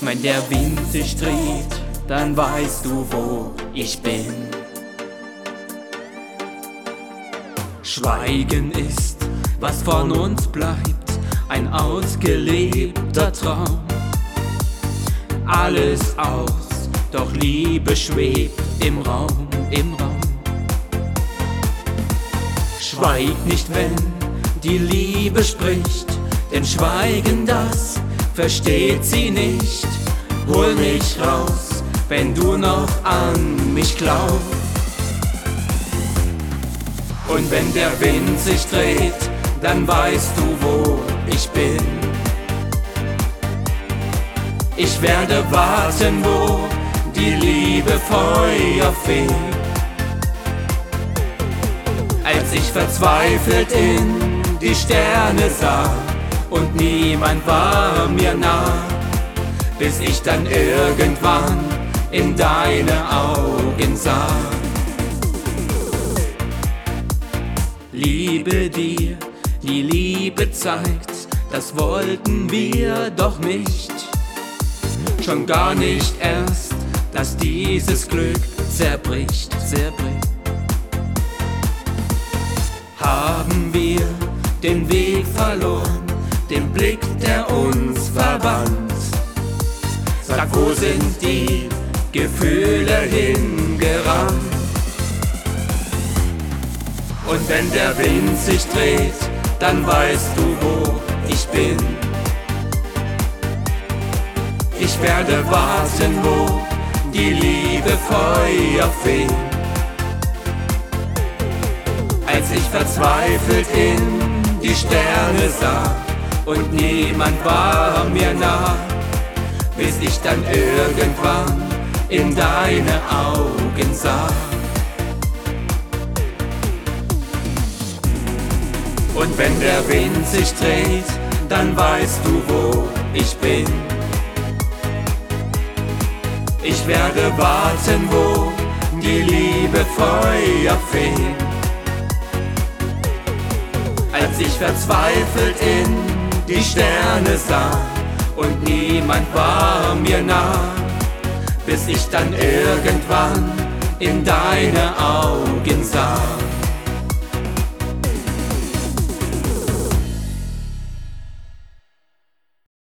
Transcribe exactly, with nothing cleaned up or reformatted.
Wenn der Wind sich dreht, dann weißt du, wo ich bin. Schweigen ist, was von uns bleibt, ein ausgelebter Traum. Alles aus, doch Liebe schwebt im Raum, im Raum. Schweig nicht, wenn die Liebe spricht, denn Schweigen, das versteht sie nicht. Hol mich raus, wenn du noch an mich glaubst. Und wenn der Wind sich dreht, dann weißt du, wo ich bin. Ich werde warten, wo die Liebe Feuer fegt. Als ich verzweifelt in die Sterne sah und niemand war mir nah, bis ich dann irgendwann in deine Augen sah. Liebe dir, die Liebe zeigt, das wollten wir doch nicht. Schon gar nicht erst, dass dieses Glück zerbricht, zerbricht. Haben wir den Weg verloren, den Blick, der uns verband? Sag, wo sind die Gefühle hingerannt? Und wenn der Wind sich dreht, dann weißt du, wo ich bin. Ich werde warten, wo die Liebe Feuer fegt. Als ich verzweifelt in die Sterne sah und niemand war mir nah, bis ich dann irgendwann in deine Augen sah. Und wenn der Wind sich dreht, dann weißt du, wo ich bin. Ich werde warten, wo die Liebe Feuer fegt. Als ich verzweifelt in die Sterne sah und niemand war mir nah, bis ich dann irgendwann in deine Augen sah.